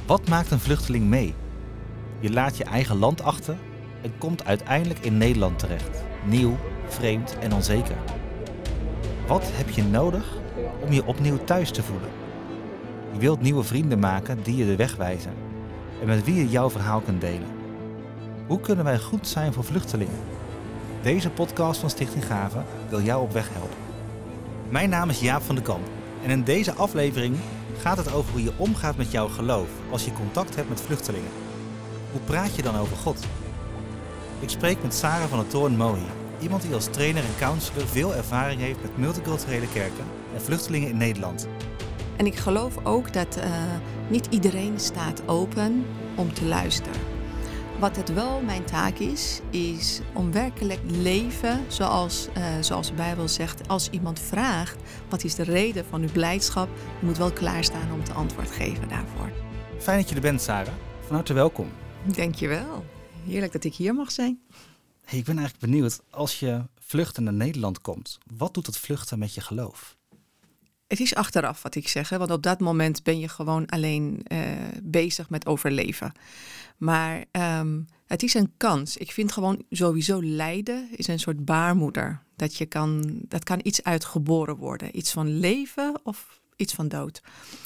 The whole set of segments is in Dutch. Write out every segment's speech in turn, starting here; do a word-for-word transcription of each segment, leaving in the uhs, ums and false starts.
Wat maakt een vluchteling mee? Je laat je eigen land achter en komt uiteindelijk in Nederland terecht. Nieuw, vreemd en onzeker. Wat heb je nodig om je opnieuw thuis te voelen? Je wilt nieuwe vrienden maken die je de weg wijzen en met wie je jouw verhaal kunt delen. Hoe kunnen wij goed zijn voor vluchtelingen? Deze podcast van Stichting Gave wil jou op weg helpen. Mijn naam is Jaap van de Kamp en in deze aflevering gaat het over hoe je omgaat met jouw geloof als je contact hebt met vluchtelingen. Hoe praat je dan over God? Ik spreek met Sarah van der Toorn Mohi, iemand die als trainer en counselor veel ervaring heeft met multiculturele kerken en vluchtelingen in Nederland. En ik geloof ook dat uh, niet iedereen staat open om te luisteren. Wat het wel mijn taak is, is om werkelijk leven zoals, uh, zoals de Bijbel zegt. Als iemand vraagt, wat is de reden van uw blijdschap? Je moet wel klaarstaan om te antwoord geven daarvoor. Fijn dat je er bent, Sarah. Van harte welkom. Dank je wel. Heerlijk dat ik hier mag zijn. Hey, ik ben eigenlijk benieuwd, als je vluchten naar Nederland komt, wat doet het vluchten met je geloof? Het is achteraf wat ik zeg, hè? Want op dat moment ben je gewoon alleen uh, bezig met overleven. Maar um, het is een kans. Ik vind gewoon sowieso lijden is een soort baarmoeder. Dat je kan, dat kan iets uitgeboren worden. Iets van leven of iets van dood.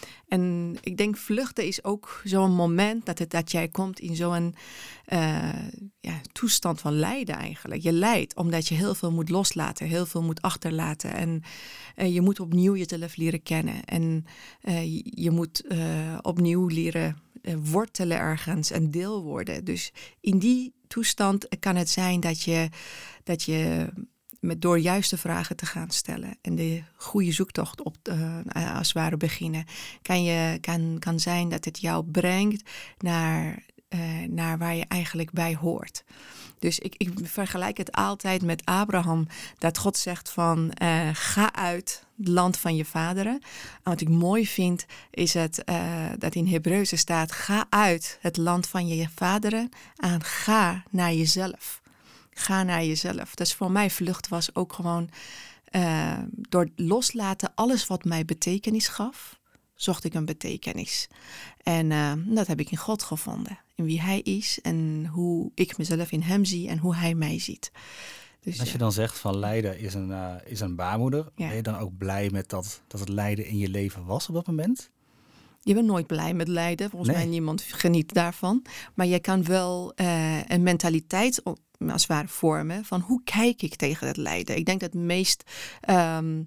En ik denk vluchten is ook zo'n moment dat, het, dat jij komt in zo'n uh, ja, toestand van lijden eigenlijk. Je lijdt omdat je heel veel moet loslaten, heel veel moet achterlaten. En uh, je moet opnieuw jezelf leren kennen. En uh, je, je moet uh, opnieuw leren uh, wortelen ergens en deel worden. Dus in die toestand kan het zijn dat je... Dat je met door juiste vragen te gaan stellen en de goede zoektocht op uh, als het ware beginnen, kan, je, kan, kan zijn dat het jou brengt naar, uh, naar waar je eigenlijk bij hoort. Dus ik, ik vergelijk het altijd met Abraham, dat God zegt van uh, ga uit het land van je vaderen. En wat ik mooi vind is het, uh, dat in Hebreeuws staat, ga uit het land van je vaderen en ga naar jezelf. Ga naar jezelf. Dus voor mij vlucht was ook gewoon uh, door loslaten alles wat mij betekenis gaf, zocht ik een betekenis. En uh, dat heb ik in God gevonden. In wie hij is en hoe ik mezelf in hem zie en hoe hij mij ziet. Dus, als je dan zegt van lijden is een, uh, is een baarmoeder, ja. Ben je dan ook blij met dat, dat het lijden in je leven was op dat moment? Je bent nooit blij met lijden. Volgens nee. mij niemand geniet daarvan. Maar je kan wel uh, een mentaliteit als het ware vormen van hoe kijk ik tegen het lijden. Ik denk dat het meest... Um,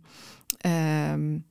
um,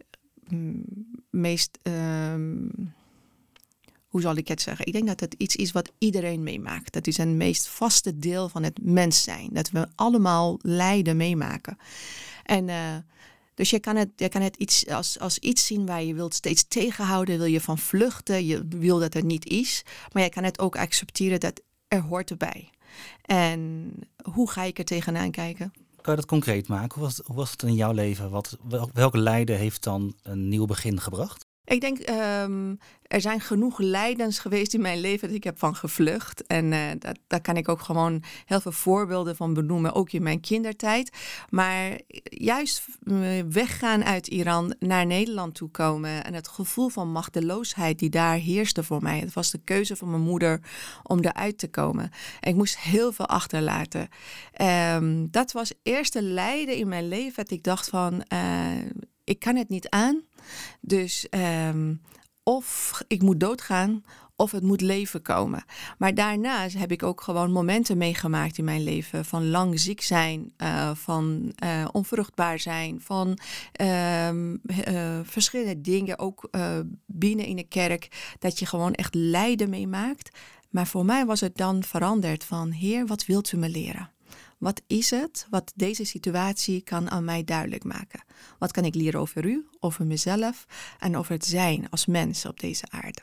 meest um, hoe zal ik het zeggen? Ik denk dat het iets is wat iedereen meemaakt. Dat is een meest vaste deel van het mens zijn. Dat we allemaal lijden meemaken. En... Uh, Dus je kan het, je kan het iets als, als iets zien waar je wilt steeds tegenhouden, wil je van vluchten, je wil dat er niet is. Maar je kan het ook accepteren dat er hoort erbij. En hoe ga ik er tegenaan kijken? Kan je dat concreet maken? Hoe was het, hoe was het in jouw leven? Wat, wel, welk lijden heeft dan een nieuw begin gebracht? Ik denk, um, er zijn genoeg lijdens geweest in mijn leven dat ik heb van gevlucht. En uh, dat, daar kan ik ook gewoon heel veel voorbeelden van benoemen, ook in mijn kindertijd. Maar juist uh, weggaan uit Iran naar Nederland toe komen en het gevoel van machteloosheid die daar heerste voor mij. Het was de keuze van mijn moeder om eruit te komen. En ik moest heel veel achterlaten. Um, dat was het eerste lijden in mijn leven dat ik dacht van, uh, ik kan het niet aan. Dus um, of ik moet doodgaan of het moet leven komen. Maar daarna heb ik ook gewoon momenten meegemaakt in mijn leven. Van lang ziek zijn, uh, van uh, onvruchtbaar zijn, van uh, uh, verschillende dingen. Ook uh, binnen in de kerk, dat je gewoon echt lijden meemaakt. Maar voor mij was het dan veranderd van, Heer, wat wilt u me leren? Wat is het wat deze situatie kan aan mij duidelijk maken? Wat kan ik leren over u, over mezelf en over het zijn als mens op deze aarde?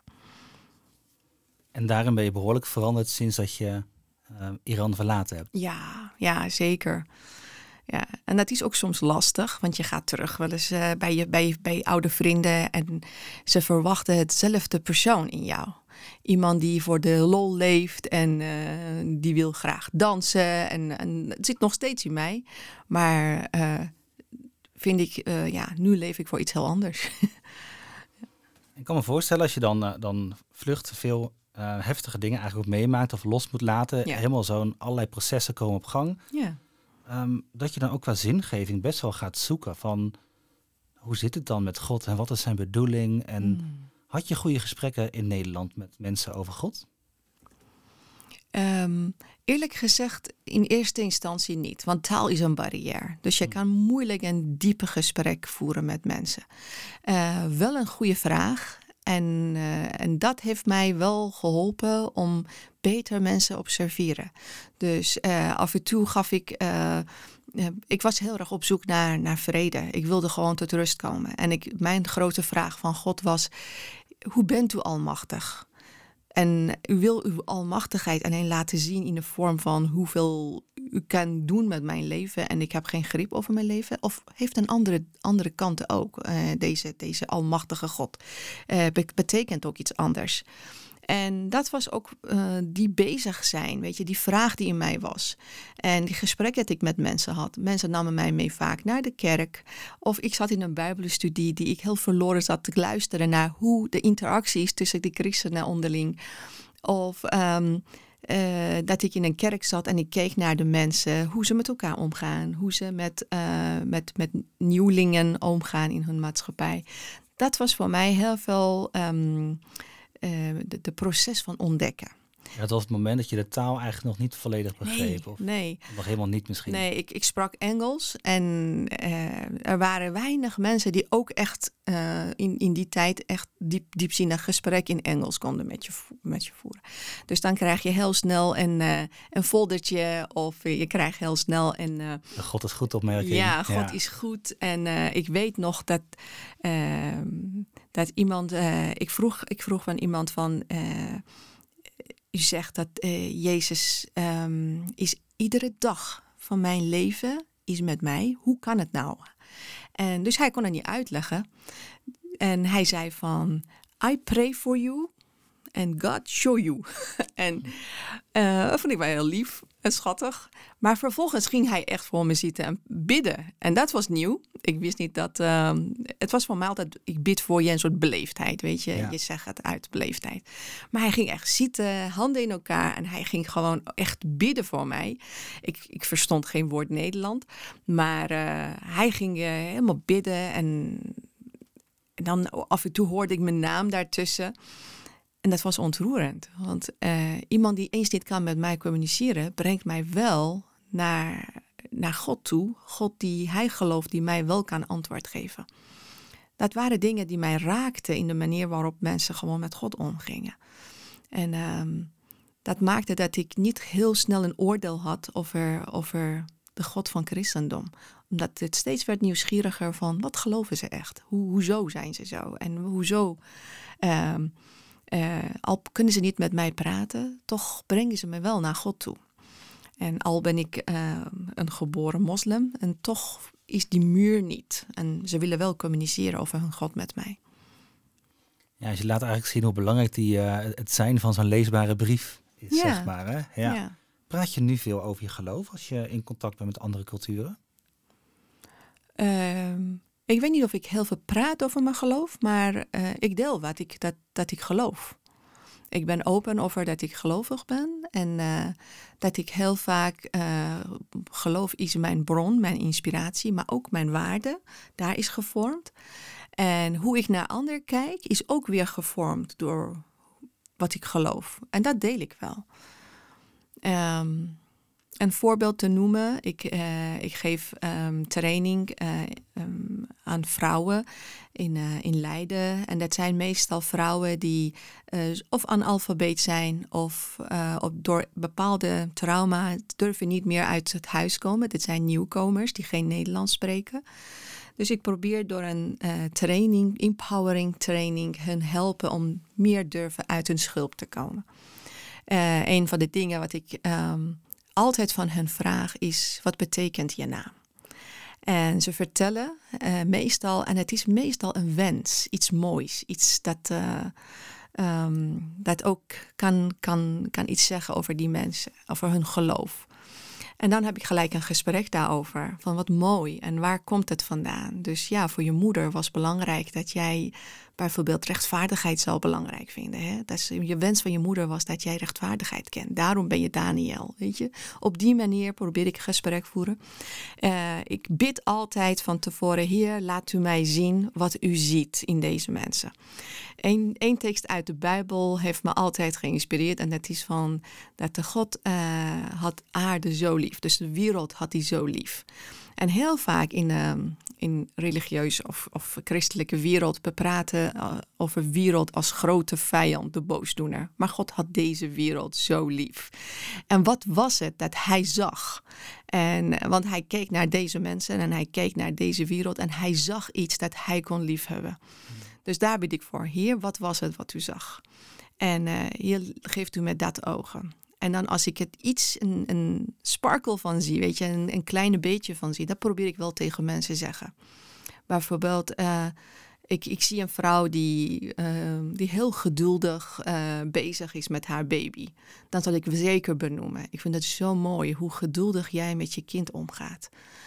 En daarin ben je behoorlijk veranderd sinds dat je uh, Iran verlaten hebt. Ja, ja, zeker. Ja, en dat is ook soms lastig, want je gaat terug wel eens uh, bij, je, bij, bij je oude vrienden en ze verwachten hetzelfde persoon in jou. Iemand die voor de lol leeft en uh, die wil graag dansen. En, en het zit nog steeds in mij. Maar uh, vind ik, uh, ja, nu leef ik voor iets heel anders. Ik kan me voorstellen als je dan, uh, dan vlucht veel uh, heftige dingen eigenlijk ook meemaakt of los moet laten. Ja. Helemaal zo'n allerlei processen komen op gang. Ja. Um, dat je dan ook qua zingeving best wel gaat zoeken van hoe zit het dan met God en wat is zijn bedoeling? En mm. had je goede gesprekken in Nederland met mensen over God? Um, eerlijk gezegd, in eerste instantie niet. Want taal is een barrière. Dus je kan moeilijk een diepe gesprek voeren met mensen. Uh, wel een goede vraag. En, uh, en dat heeft mij wel geholpen om beter mensen te observeren. Dus uh, af en toe gaf ik... Uh, uh, ik was heel erg op zoek naar, naar vrede. Ik wilde gewoon tot rust komen. En ik, mijn grote vraag van God was... Hoe bent u almachtig? En u wil uw almachtigheid alleen laten zien in de vorm van hoeveel u kan doen met mijn leven en ik heb geen grip over mijn leven? Of heeft een andere, andere kant ook, uh, deze, deze almachtige God? Uh, betekent ook iets anders. En dat was ook uh, die bezig zijn, weet je, die vraag die in mij was. En die gesprekken dat ik met mensen had. Mensen namen mij mee vaak naar de kerk. Of ik zat in een bijbelstudie die ik heel verloren zat te luisteren naar hoe de interactie is tussen de christenen onderling. Of um, uh, dat ik in een kerk zat en ik keek naar de mensen, hoe ze met elkaar omgaan. Hoe ze met, uh, met, met nieuwelingen omgaan in hun maatschappij. Dat was voor mij heel veel... Um, Uh, de, de proces van ontdekken. Ja, het was het moment dat je de taal eigenlijk nog niet volledig begreep. Nee, of nee. Nog helemaal niet misschien. Nee, ik, ik sprak Engels en uh, er waren weinig mensen die ook echt uh, in, in die tijd echt diep, diepzinnig gesprek in Engels konden met je, met je voeren. Dus dan krijg je heel snel een, uh, een foldertje of je krijgt heel snel een... Uh, God is goed opmerking. Ja, God ja. is goed. En uh, ik weet nog dat... Uh, dat iemand... Uh, ik, vroeg, ik vroeg van iemand van... Uh, U zegt dat uh, Jezus um, is iedere dag van mijn leven is met mij. Hoe kan het nou? En dus hij kon het niet uitleggen. En hij zei van, I pray for you and God show you. En uh, dat vond ik wel heel lief en schattig. Maar vervolgens ging hij echt voor me zitten en bidden. En dat was nieuw. Ik wist niet dat... Uh, het was voor mij altijd... Ik bid voor je een soort beleefdheid, weet je. Ja. Je zegt het uit, beleefdheid. Maar hij ging echt zitten, handen in elkaar. En hij ging gewoon echt bidden voor mij. Ik, ik verstond geen woord Nederland. Maar uh, hij ging uh, helemaal bidden. En, en dan af en toe hoorde ik mijn naam daartussen. En dat was ontroerend. Want uh, iemand die eens niet kan met mij communiceren... brengt mij wel naar, naar God toe. God die hij gelooft, die mij wel kan antwoord geven. Dat waren dingen die mij raakten... in de manier waarop mensen gewoon met God omgingen. En um, dat maakte dat ik niet heel snel een oordeel had... over, over de God van christendom. Omdat het steeds werd nieuwsgieriger van... wat geloven ze echt? Hoe, hoezo zijn ze zo? En hoezo... Um, Uh, al kunnen ze niet met mij praten, toch brengen ze me wel naar God toe. En al ben ik uh, een geboren moslim, en toch is die muur niet. En ze willen wel communiceren over hun God met mij. Ja, dus je laat eigenlijk zien hoe belangrijk die, uh, het zijn van zo'n leesbare brief is, ja. zeg maar. Hè? Ja. Ja. Praat je nu veel over je geloof als je in contact bent met andere culturen? Uh, Ik weet niet of ik heel veel praat over mijn geloof, maar uh, ik deel wat ik, dat, dat ik geloof. Ik ben open over dat ik gelovig ben en uh, dat ik heel vaak uh, geloof is mijn bron, mijn inspiratie, maar ook mijn waarde, daar is gevormd. En hoe ik naar anderen kijk is ook weer gevormd door wat ik geloof. En dat deel ik wel. Um, Een voorbeeld te noemen, ik, uh, ik geef um, training uh, um, aan vrouwen in, uh, in Leiden. En dat zijn meestal vrouwen die uh, of analfabeet zijn... of uh, op, door bepaalde trauma durven niet meer uit het huis komen. Dit zijn nieuwkomers die geen Nederlands spreken. Dus ik probeer door een uh, training, empowering training... hun helpen om meer durven uit hun schulp te komen. Uh, een van de dingen wat ik... Um, altijd van hun vraag is, wat betekent je naam? En ze vertellen uh, meestal, en het is meestal een wens, iets moois. Iets dat, uh, um, dat ook kan, kan, kan iets zeggen over die mensen, over hun geloof. En dan heb ik gelijk een gesprek daarover, van wat mooi en waar komt het vandaan? Dus ja, voor je moeder was belangrijk dat jij bijvoorbeeld rechtvaardigheid zou belangrijk vinden. Hè? Dat is, je wens van je moeder was dat jij rechtvaardigheid kent. Daarom ben je Daniel, weet je. Op die manier probeer ik gesprek voeren. Uh, ik bid altijd van tevoren, Heer, laat u mij zien wat u ziet in deze mensen. Eén, één tekst uit de Bijbel heeft me altijd geïnspireerd. En dat is van dat de God uh, had aarde zo lief. Dus de wereld had hij zo lief. En heel vaak in, uh, in religieuze of, of christelijke wereld, we praten uh, over wereld als grote vijand, de boosdoener. Maar God had deze wereld zo lief. En wat was het dat hij zag? En, want hij keek naar deze mensen en hij keek naar deze wereld en hij zag iets dat hij kon liefhebben. Hmm. Dus daar bid ik voor. Heer, wat was het wat u zag? En uh, hier geeft u me dat ogen. En dan als ik het iets, een, een sparkle van zie, weet je, een, een kleine beetje van zie, dat probeer ik wel tegen mensen zeggen. Bijvoorbeeld, uh, ik, ik zie een vrouw die, uh, die heel geduldig uh, bezig is met haar baby. Dat zal ik zeker benoemen. Ik vind het zo mooi hoe geduldig jij met je kind omgaat.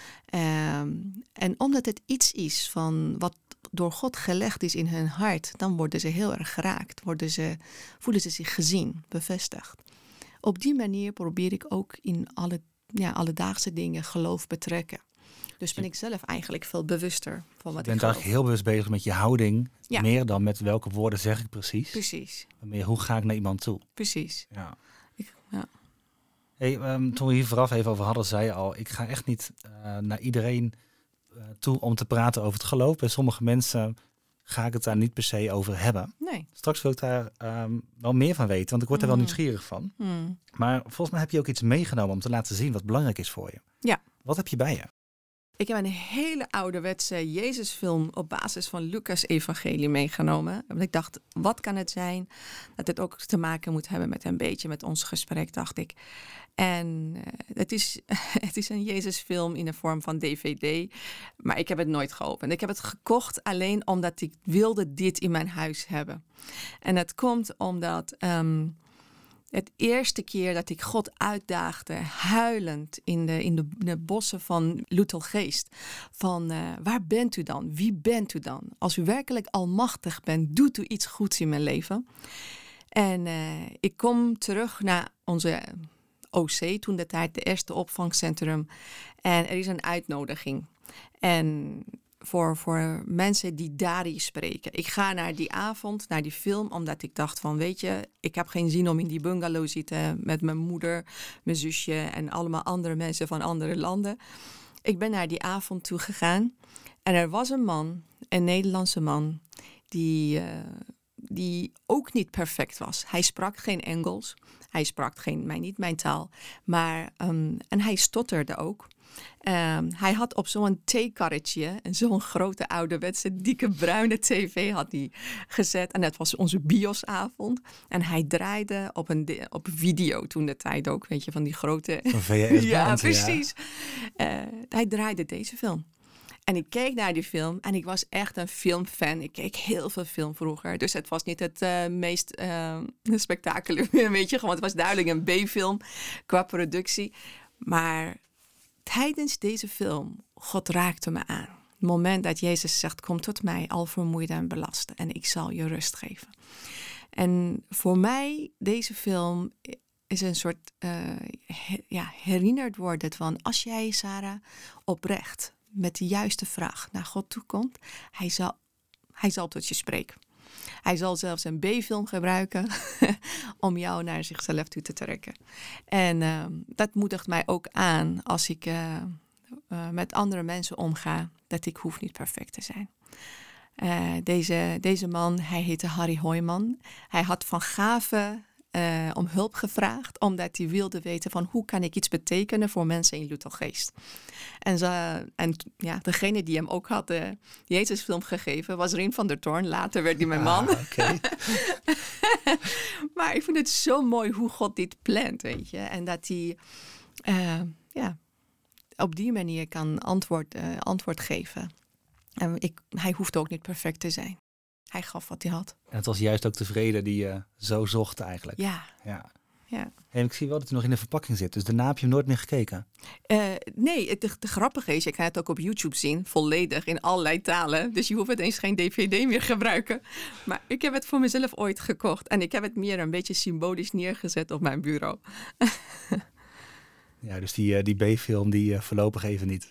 Um, en omdat het iets is van wat door God gelegd is in hun hart, dan worden ze heel erg geraakt. Worden ze, voelen ze zich gezien, bevestigd. Op die manier probeer ik ook in alle ja, alledaagse dingen geloof betrekken. Dus ben ik zelf eigenlijk veel bewuster van wat ik geloof. Je bent eigenlijk heel bewust bezig met je houding. Ja. Meer dan met welke woorden zeg ik precies. Precies. Meer hoe ga ik naar iemand toe. Precies. Ja. Ik, ja. Hey, um, toen we hier vooraf even over hadden, zei je al, ik ga echt niet uh, naar iedereen uh, toe om te praten over het geloof. Bij sommige mensen ga ik het daar niet per se over hebben. Nee. Straks wil ik daar um, wel meer van weten, want ik word er wel Mm. nieuwsgierig van. Mm. Maar volgens mij heb je ook iets meegenomen om te laten zien wat belangrijk is voor je. Ja. Wat heb je bij je? Ik heb een hele ouderwetse Jezusfilm op basis van Lucas Evangelie meegenomen. Want ik dacht, wat kan het zijn dat het ook te maken moet hebben met een beetje met ons gesprek, dacht ik. En uh, het, is, het is een Jezusfilm in de vorm van D V D, maar ik heb het nooit geopend. Ik heb het gekocht alleen omdat ik wilde dit in mijn huis hebben. En dat komt omdat Um, het eerste keer dat ik God uitdaagde, huilend in de, in de, in de bossen van Lutelgeest. Van uh, waar bent u dan? Wie bent u dan? Als u werkelijk almachtig bent, doet u iets goeds in mijn leven. En uh, ik kom terug naar onze O C, toen de tijd de eerste opvangcentrum. En er is een uitnodiging. En Voor, voor mensen die Dari spreken. Ik ga naar die avond, naar die film, omdat ik dacht van, weet je, ik heb geen zin om in die bungalow te zitten met mijn moeder, mijn zusje en allemaal andere mensen van andere landen. Ik ben naar die avond toe gegaan en er was een man, een Nederlandse man, die, uh, die ook niet perfect was. Hij sprak geen Engels, hij sprak geen, mij niet mijn taal, maar um, en hij stotterde ook. Um, hij had op zo'n theekarretje, en zo'n grote ouderwetse dikke bruine tv had hij gezet. En dat was onze biosavond. En hij draaide op een de, op video toen de tijd ook, weet je, van die grote. Van V H S-band, ja, precies. Ja. Uh, hij draaide deze film. En ik keek naar die film en ik was echt een filmfan. Ik keek heel veel film vroeger. Dus het was niet het uh, meest uh, spektakel, weet je. Want het was duidelijk een B-film qua productie. Maar tijdens deze film, God raakte me aan. Het moment dat Jezus zegt, kom tot mij, al vermoeid en belast. En ik zal je rust geven. En voor mij, deze film is een soort uh, her, ja, herinnerd worden van, als jij, Sarah, oprecht met de juiste vraag naar God toe komt, hij zal, hij zal tot je spreken. Hij zal zelfs een B-film gebruiken om jou naar zichzelf toe te trekken. En uh, dat moedigt mij ook aan als ik uh, uh, met andere mensen omga, dat ik hoef niet perfect te zijn. Uh, deze, deze man, hij heette Harry Hoijman. Hij had van Gave uh, om hulp gevraagd, omdat hij wilde weten van hoe kan ik iets betekenen voor mensen in Lutelgeest. En, ze, en ja, degene die hem ook had de Jezusfilm gegeven was Rien van der Toorn. Later werd hij mijn man. Ah, okay. Maar ik vind het zo mooi hoe God dit plant, weet je. En dat hij uh, ja, op die manier kan antwoord, uh, antwoord geven. En ik, hij hoeft ook niet perfect te zijn. Hij gaf wat hij had. En het was juist ook de vrede die je zo zocht eigenlijk. Ja. ja. ja. En ik zie wel dat hij nog in de verpakking zit. Dus daarna heb je hem nooit meer gekeken. Uh, nee, het de, de grappige is, je kan het ook op YouTube zien, volledig in allerlei talen. Dus je hoeft het eens geen D V D meer gebruiken. Maar ik heb het voor mezelf ooit gekocht. En ik heb het meer een beetje symbolisch neergezet op mijn bureau. Ja, dus die, uh, die B-film die uh, voorlopig even niet.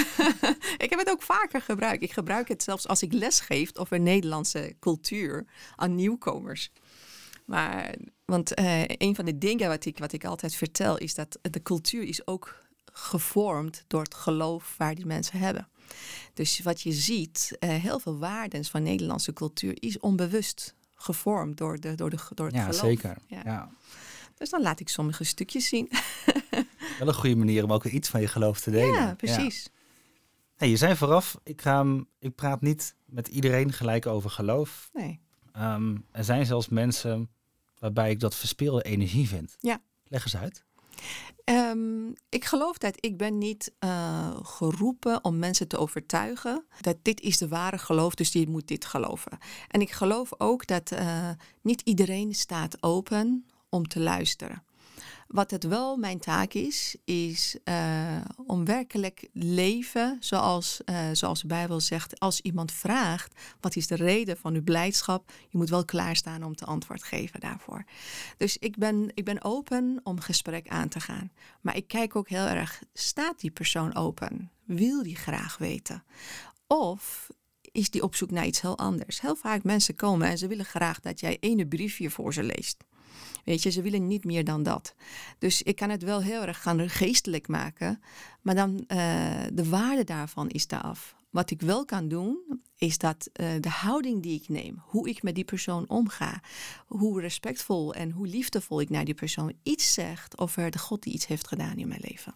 Ik heb het ook vaker gebruikt. Ik gebruik het zelfs als ik lesgeef over Nederlandse cultuur aan nieuwkomers. Maar, want uh, een van de dingen wat ik, wat ik altijd vertel is dat de cultuur is ook gevormd door het geloof waar die mensen hebben. Dus wat je ziet, uh, heel veel waarden van Nederlandse cultuur is onbewust gevormd door, de, door, de, door het ja, geloof. Zeker. Ja, ja. Dus dan laat ik sommige stukjes zien. Wel een goede manier om ook weer iets van je geloof te delen. Ja, precies. Ja. Hey, je zei vooraf, ik, ga, ik praat niet met iedereen gelijk over geloof. Nee. Um, er zijn zelfs mensen waarbij ik dat verspilde energie vind. Ja. Leg eens uit. Um, ik geloof dat ik ben niet uh, geroepen om mensen te overtuigen dat dit is de ware geloof, dus je moet dit geloven. En ik geloof ook dat uh, niet iedereen staat open om te luisteren. Wat het wel mijn taak is, is uh, om werkelijk leven zoals, uh, zoals de Bijbel zegt. Als iemand vraagt, wat is de reden van uw blijdschap? Je moet wel klaarstaan om te antwoord geven daarvoor. Dus ik ben, ik ben open om gesprek aan te gaan. Maar ik kijk ook heel erg, staat die persoon open? Wil die graag weten? Of is die op zoek naar iets heel anders? Heel vaak mensen komen en ze willen graag dat jij ene briefje voor ze leest. Weet je, ze willen niet meer dan dat. Dus ik kan het wel heel erg gaan geestelijk maken. Maar dan uh, de waarde daarvan is daar af. Wat ik wel kan doen, is dat uh, de houding die ik neem, hoe ik met die persoon omga, hoe respectvol en hoe liefdevol ik naar die persoon iets zegt over de God die iets heeft gedaan in mijn leven.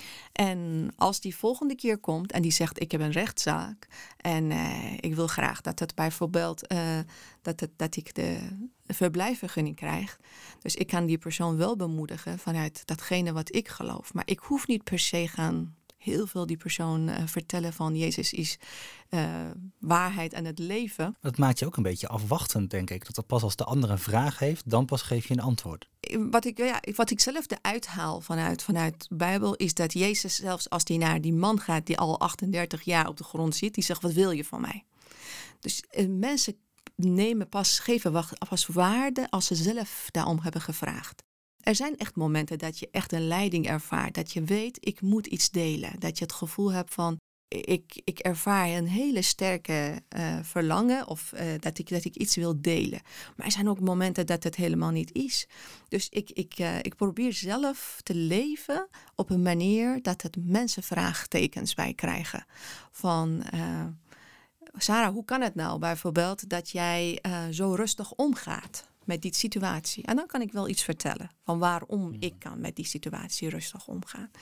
En als die volgende keer komt en die zegt, ik heb een rechtszaak en uh, ik wil graag dat het bijvoorbeeld uh, dat, het, dat ik de verblijfvergunning krijg. Dus ik kan die persoon wel bemoedigen vanuit datgene wat ik geloof. Maar ik hoef niet per se gaan heel veel die persoon uh, vertellen van Jezus is uh, waarheid en het leven. Dat maakt je ook een beetje afwachtend, denk ik. Dat er pas als de ander een vraag heeft, dan pas geef je een antwoord. Wat ik, ja, wat ik zelf eruit haal vanuit, vanuit de Bijbel is dat Jezus zelfs als hij naar die man gaat die al achtendertig jaar op de grond zit, die zegt, wat wil je van mij? Dus uh, mensen nemen pas, geven wacht, pas waarde als ze zelf daarom hebben gevraagd. Er zijn echt momenten dat je echt een leiding ervaart. Dat je weet, ik moet iets delen. Dat je het gevoel hebt van, ik, ik ervaar een hele sterke uh, verlangen. Of uh, dat, ik, dat ik iets wil delen. Maar er zijn ook momenten dat het helemaal niet is. Dus ik, ik, uh, ik probeer zelf te leven op een manier dat het mensen vraagtekens bij krijgen. Van, uh, Sarah, hoe kan het nou bijvoorbeeld dat jij uh, zo rustig omgaat met die situatie? En dan kan ik wel iets vertellen van waarom ik kan met die situatie rustig omgaan.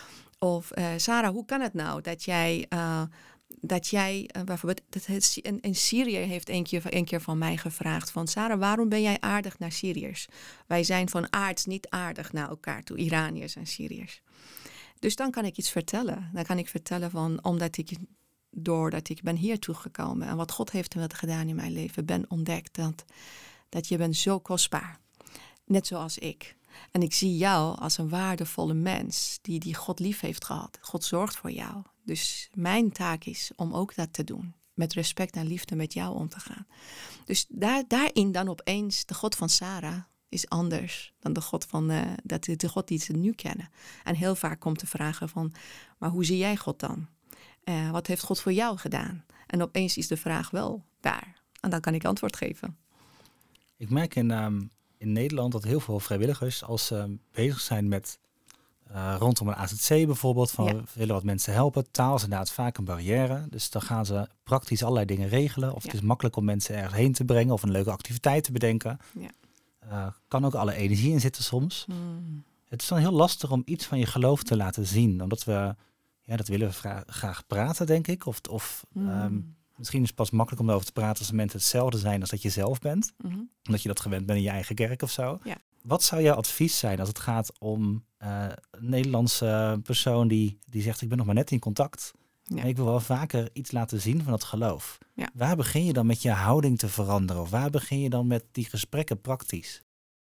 Of uh, Sarah, hoe kan het nou dat jij, uh, dat jij uh, bijvoorbeeld, dat het, een, een Syriër heeft een keer, een keer van mij gevraagd van Sarah, waarom ben jij aardig naar Syriërs? Wij zijn van aards niet aardig naar elkaar toe, Iraniërs en Syriërs. Dus dan kan ik iets vertellen. Dan kan ik vertellen van, omdat ik doordat ik ben hier toegekomen en wat God heeft en wat gedaan in mijn leven, ben ontdekt dat, dat je bent zo kostbaar. Net zoals ik. En ik zie jou als een waardevolle mens die, die God lief heeft gehad. God zorgt voor jou. Dus mijn taak is om ook dat te doen. Met respect en liefde met jou om te gaan. Dus daar, daarin dan opeens de God van Sarah is anders dan de God van uh, dat de God die ze nu kennen. En heel vaak komt de vraag van, maar hoe zie jij God dan? Uh, wat heeft God voor jou gedaan? En opeens is de vraag wel daar. En dan kan ik antwoord geven. Ik merk in, um, in Nederland dat heel veel vrijwilligers, als ze uh, bezig zijn met uh, rondom een A Z C bijvoorbeeld, van ja. we willen wat mensen helpen. Taal is inderdaad vaak een barrière. Dus dan gaan ze praktisch allerlei dingen regelen. Of ja. het is makkelijk om mensen ergens heen te brengen of een leuke activiteit te bedenken. Ja. Uh, kan ook alle energie in zitten soms. Mm. Het is dan heel lastig om iets van je geloof te laten zien. Omdat we, ja, dat willen we vra- graag praten, denk ik. Of, of mm. um, misschien is het pas makkelijk om erover te praten als de mensen hetzelfde zijn als dat je zelf bent. Mm-hmm. Omdat je dat gewend bent in je eigen kerk of zo. Ja. Wat zou jouw advies zijn als het gaat om uh, een Nederlandse persoon die, die zegt, ik ben nog maar net in contact. Ja. En ik wil wel vaker iets laten zien van dat geloof. Ja. Waar begin je dan met je houding te veranderen? Of waar begin je dan met die gesprekken praktisch?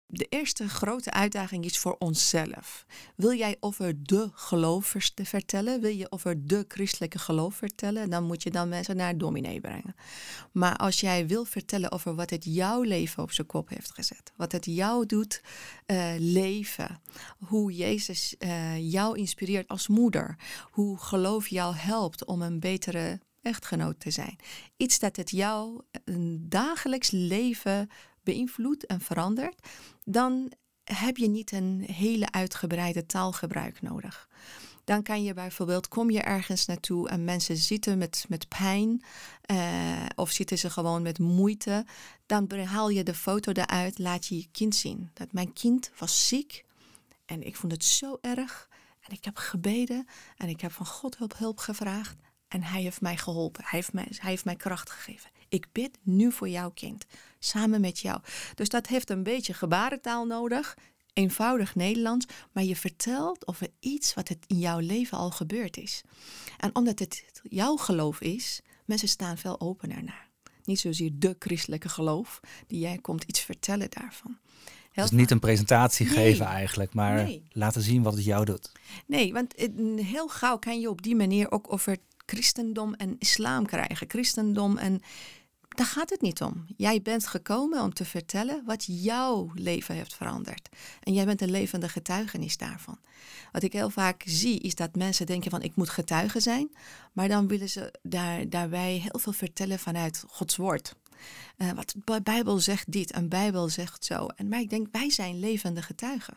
de eerste grote uitdaging is voor onszelf. Wil jij over de geloof vers- vertellen? Wil je over de christelijke geloof vertellen? Dan moet je dan mensen naar dominee brengen. Maar als jij wil vertellen over wat het jouw leven op zijn kop heeft gezet. Wat het jou doet uh, leven. Hoe Jezus uh, jou inspireert als moeder. Hoe geloof jou helpt om een betere echtgenoot te zijn. Iets dat het jouw een dagelijks leven beïnvloedt en verandert, dan heb je niet een hele uitgebreide taalgebruik nodig. Dan kan je bijvoorbeeld, kom je ergens naartoe en mensen zitten met, met pijn uh, of zitten ze gewoon met moeite, dan haal je de foto eruit, laat je je kind zien. Dat mijn kind was ziek en ik vond het zo erg en ik heb gebeden en ik heb van God hulp, hulp gevraagd en hij heeft mij geholpen. Hij heeft mij, hij heeft mij kracht gegeven. Ik bid nu voor jouw kind, samen met jou. Dus dat heeft een beetje gebarentaal nodig, eenvoudig Nederlands, maar je vertelt over iets wat het in jouw leven al gebeurd is. En omdat het jouw geloof is, mensen staan veel opener naar. Niet zozeer de christelijke geloof, die jij komt iets vertellen daarvan. Heel dus niet een presentatie nee. geven eigenlijk, maar nee. laten zien wat het jou doet. Nee, want heel gauw kan je op die manier ook over christendom en islam krijgen. Christendom en daar gaat het niet om. Jij bent gekomen om te vertellen wat jouw leven heeft veranderd. En jij bent een levende getuigenis daarvan. Wat ik heel vaak zie is dat mensen denken van ik moet getuige zijn. Maar dan willen ze daar, daarbij heel veel vertellen vanuit Gods woord. Uh, wat de Bijbel zegt dit en Bijbel zegt zo. En maar ik denk, wij zijn levende getuigen.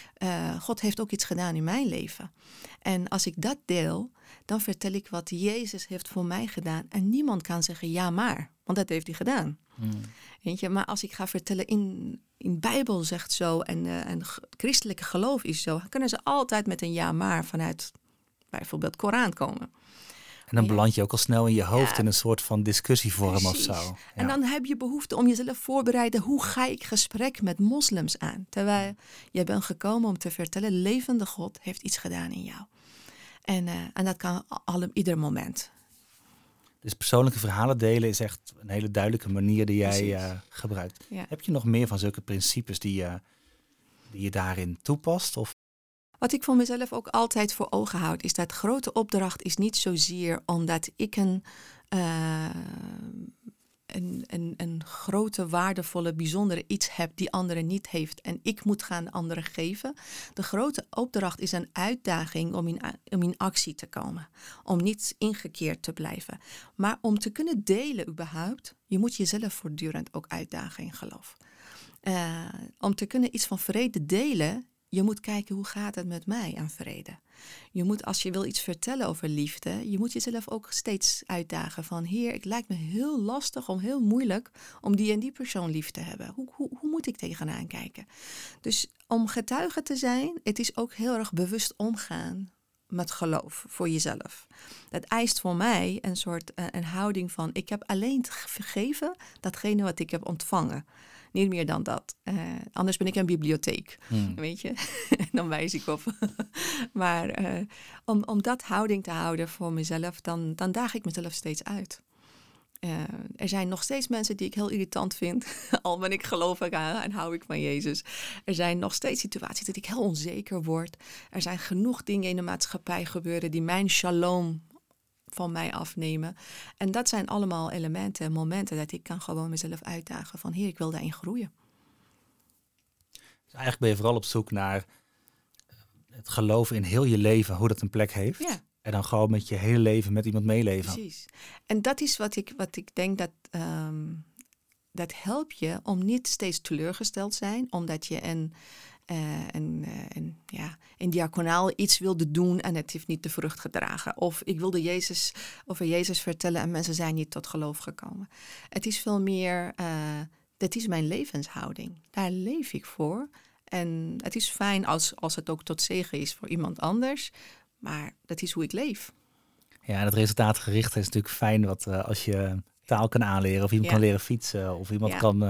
Uh, God heeft ook iets gedaan in mijn leven. En als ik dat deel, dan vertel ik wat Jezus heeft voor mij gedaan. En niemand kan zeggen ja maar, want dat heeft hij gedaan. Hmm. Weet je, maar als ik ga vertellen in, in Bijbel zegt zo en, uh, en christelijke geloof is zo, kunnen ze altijd met een ja maar vanuit bijvoorbeeld Koran komen. En dan ja. beland je ook al snel in je hoofd ja. in een soort van discussievorm Precies. of zo. Ja. En dan heb je behoefte om jezelf voorbereiden. Hoe ga ik gesprek met moslims aan? Terwijl je bent gekomen om te vertellen, levende God heeft iets gedaan in jou. En, uh, en dat kan al op ieder moment. Dus persoonlijke verhalen delen is echt een hele duidelijke manier die jij uh, gebruikt. Ja. Heb je nog meer van zulke principes die, uh, die je daarin toepast? Of? Wat ik voor mezelf ook altijd voor ogen houd, is dat grote opdracht is niet zozeer omdat ik een, uh, een, een, een grote, waardevolle, bijzondere iets heb die anderen niet heeft en ik moet gaan anderen geven. De grote opdracht is een uitdaging om in, om in actie te komen, om niet ingekeerd te blijven. Maar om te kunnen delen überhaupt, je moet jezelf voortdurend ook uitdagen in geloof. Uh, om te kunnen iets van vrede delen, je moet kijken hoe gaat het met mij aan vrede. Je moet, als je wil iets vertellen over liefde, je moet jezelf ook steeds uitdagen van Heer, het lijkt me heel lastig, om heel moeilijk om die en die persoon lief te hebben. Hoe, hoe, hoe moet ik tegenaan kijken? Dus om getuige te zijn, het is ook heel erg bewust omgaan met geloof voor jezelf. Dat eist voor mij een soort uh, een houding van ik heb alleen gegeven datgene wat ik heb ontvangen. Niet meer dan dat. Uh, anders ben ik een bibliotheek, hmm. weet je. Dan wijs ik op. Maar uh, om, om dat houding te houden voor mezelf, dan, dan daag ik mezelf steeds uit. Uh, er zijn nog steeds mensen die ik heel irritant vind. Al ben ik gelovig en hou ik van Jezus. Er zijn nog steeds situaties dat ik heel onzeker word. Er zijn genoeg dingen in de maatschappij gebeuren die mijn shalom van mij afnemen. En dat zijn allemaal elementen en momenten dat ik kan gewoon mezelf uitdagen van Heer, ik wil daarin groeien. Dus eigenlijk ben je vooral op zoek naar het geloven in heel je leven, hoe dat een plek heeft. Ja. En dan gewoon met je hele leven met iemand meeleven. Precies. En dat is wat ik, wat ik denk dat um, dat helpt je om niet steeds teleurgesteld te zijn, omdat je een Uh, en, uh, en ja, in diaconaal iets wilde doen en het heeft niet de vrucht gedragen. Of ik wilde Jezus over Jezus vertellen en mensen zijn niet tot geloof gekomen. Het is veel meer, uh, dat is mijn levenshouding. Daar leef ik voor. En het is fijn als, als het ook tot zegen is voor iemand anders. Maar dat is hoe ik leef. Ja, en het resultaatgericht is natuurlijk fijn wat, uh, als je taal kan aanleren of iemand ja. kan leren fietsen of iemand ja. kan, uh,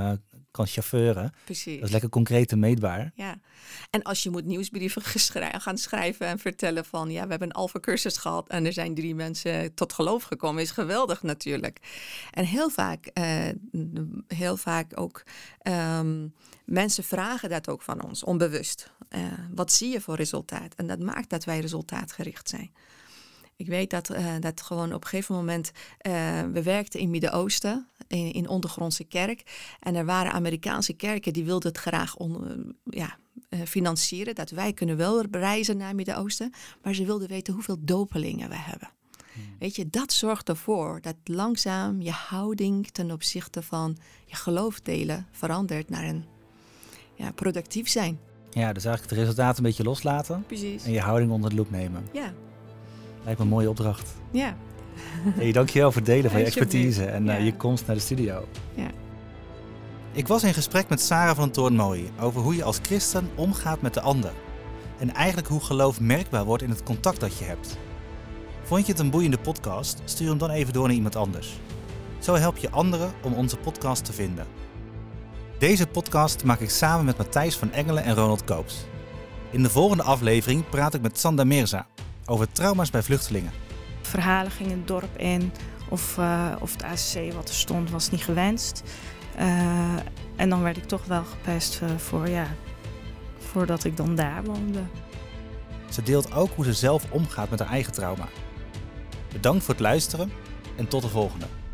kan chauffeuren. Precies. Dat is lekker concreet en meetbaar. Ja, en als je moet nieuwsbrieven geschrij- gaan schrijven en vertellen van... ja, we hebben een alpha cursus gehad en er zijn drie mensen tot geloof gekomen... is geweldig natuurlijk. En heel vaak, uh, heel vaak ook... Um, mensen vragen dat ook van ons, onbewust. Uh, wat zie je voor resultaat? En dat maakt dat wij resultaatgericht zijn. Ik weet dat, uh, dat gewoon op een gegeven moment... Uh, we werkten in Midden-Oosten, in, in ondergrondse kerk. En er waren Amerikaanse kerken die wilden het graag on, uh, ja, uh, financieren. Dat wij kunnen wel reizen naar Midden-Oosten. Maar ze wilden weten hoeveel dopelingen we hebben. Hmm. Weet je, dat zorgt ervoor dat langzaam je houding ten opzichte van je geloof delen verandert naar een ja, productief zijn. Ja, dus eigenlijk het resultaat een beetje loslaten. Precies. En je houding onder de loep nemen. Ja. Lijkt me een mooie opdracht. Ja. Hey, dankjewel voor het delen van je expertise en uh, ja. je komst naar de studio. Ja. Ik was in gesprek met Sarah van Toornmooie over hoe je als christen omgaat met de ander. En eigenlijk hoe geloof merkbaar wordt in het contact dat je hebt. Vond je het een boeiende podcast? Stuur hem dan even door naar iemand anders. Zo help je anderen om onze podcast te vinden. Deze podcast maak ik samen met Matthijs van Engelen en Ronald Koops. In de volgende aflevering praat ik met Sanda Mirza over trauma's bij vluchtelingen. Verhalen gingen het dorp in of, uh, of het A C C wat er stond was niet gewenst. Uh, en dan werd ik toch wel gepest uh, voor, ja, voordat ik dan daar woonde. Ze deelt ook hoe ze zelf omgaat met haar eigen trauma. Bedankt voor het luisteren en tot de volgende.